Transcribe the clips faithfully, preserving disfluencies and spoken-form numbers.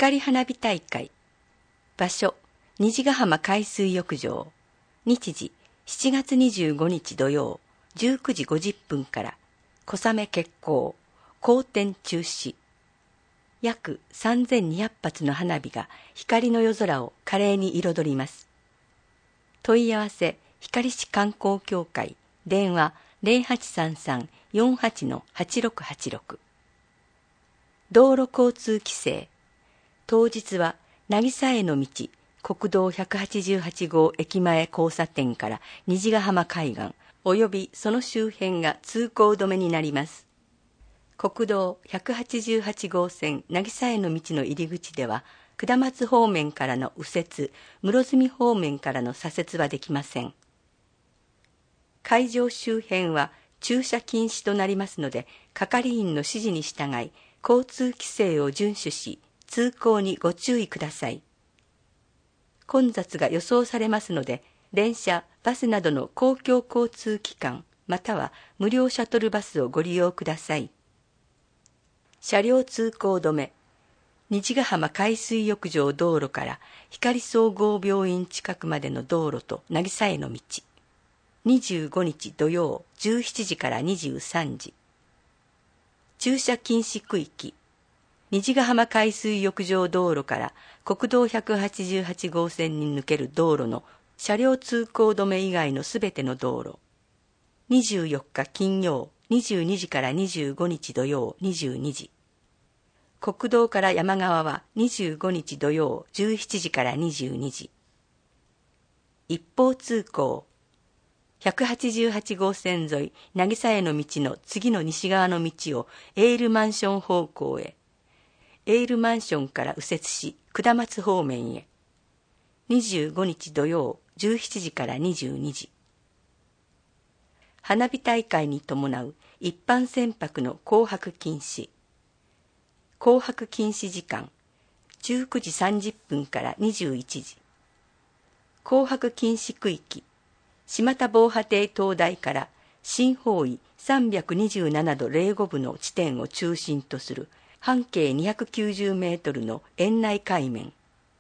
光花火大会。場所、虹ヶ浜海水浴場。日時、しちがつにじゅうごにち土曜、じゅうくじごじゅっぷんから、小雨決行、好天中止。約さんぜんにひゃくぱつの花火が光の夜空を華麗に彩ります。問い合わせ、光市観光協会、電話 ゼロはちさんさん よんはち はちろくはちろく。道路交通規制。当日は、渚への道、国道ひゃくはちじゅうはちごう駅前交差点から虹ヶ浜海岸、及びその周辺が通行止めになります。国道ひゃくはちじゅうはちごうせん渚への道の入り口では、下松方面からの右折、室積方面からの左折はできません。会場周辺は駐車禁止となりますので、係員の指示に従い、交通規制を遵守し、通行にご注意ください。混雑が予想されますので、電車、バスなどの公共交通機関、または無料シャトルバスをご利用ください。車両通行止め。虹ヶ浜海水浴場道路から光総合病院近くまでの道路と渚への道。にじゅうごにち土曜じゅうしちじからにじゅうさんじ。駐車禁止区域。虹ヶ浜海水浴場道路から国道ひゃくはちじゅうはちごうせんに抜ける道路の車両通行止め以外のすべての道路。にじゅうよっか金曜にじゅうにじからにじゅうごにち土曜にじゅうにじ。国道から山側はにじゅうごにち土曜じゅうしちじからにじゅうにじ。一方通行。ひゃくはちじゅうはちごうせん沿い渚への道の次の西側の道をエールマンション方向へ。エールマンションから右折し下松方面へ。にじゅうごにち土曜じゅうしちじからにじゅうにじ。花火大会に伴う一般船舶の航泊禁止。航泊禁止時間じゅうくじさんじゅっぷんからにじゅういちじ。航泊禁止区域。島田防波堤灯台から新方位さんびゃくにじゅうななどぜろごぶの地点を中心とする半径にひゃくきゅうじゅうメートルの園内海面。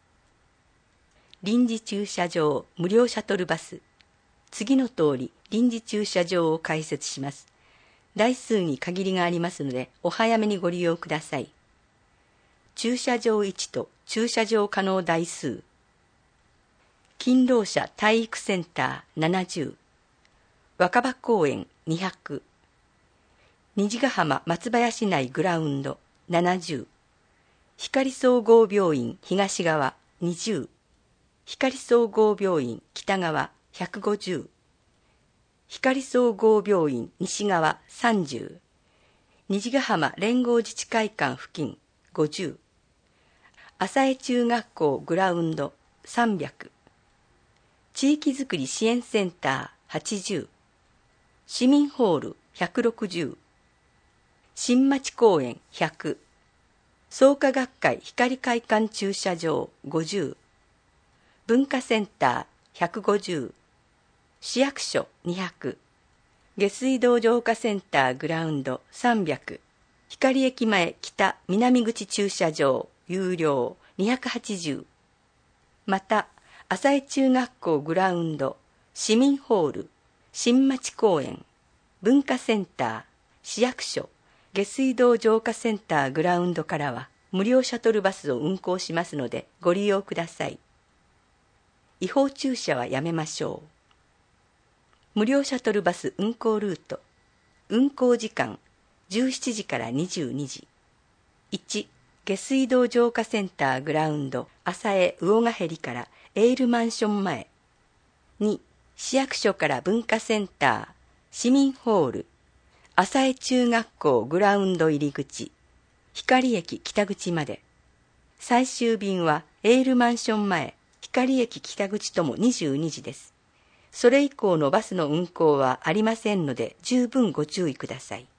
臨時駐車場無料シャトルバス。次の通り臨時駐車場を開設します。台数に限りがありますのでお早めにご利用ください。駐車場位置と駐車場可能台数。勤労者体育センターななじゅう。若葉公園にひゃく。虹ヶ浜松林内グラウンドななじゅう。光総合病院東側にじゅう。光総合病院北側ひゃくごじゅう。光総合病院西側さんじゅう。虹ヶ浜連合自治会館付近ごじゅう。浅江中学校グラウンドさんびゃく。地域づくり支援センターはちじゅう。市民ホールひゃくろくじゅう。新町公園ひゃく。創価学会光会館駐車場ごじゅう。文化センターひゃくごじゅう。市役所にひゃく。下水道浄化センターグラウンドさんびゃく。光駅前北南口駐車場有料にひゃくはちじゅう。また、浅江中学校グラウンド、市民ホール、新町公園、文化センター、市役所、下水道浄化センターグラウンドからは無料シャトルバスを運行しますのでご利用ください。違法駐車はやめましょう。無料シャトルバス運行ルート。運行時間じゅうしちじからにじゅうにじ。いち、下水道浄化センターグラウンド浅江魚ヶヘからエールマンション前。に、市役所から文化センター、市民ホール、浅江中学校グラウンド入り口、光駅北口まで。最終便はエールマンション前、光駅北口ともにじゅうにじです。それ以降のバスの運行はありませんので十分ご注意ください。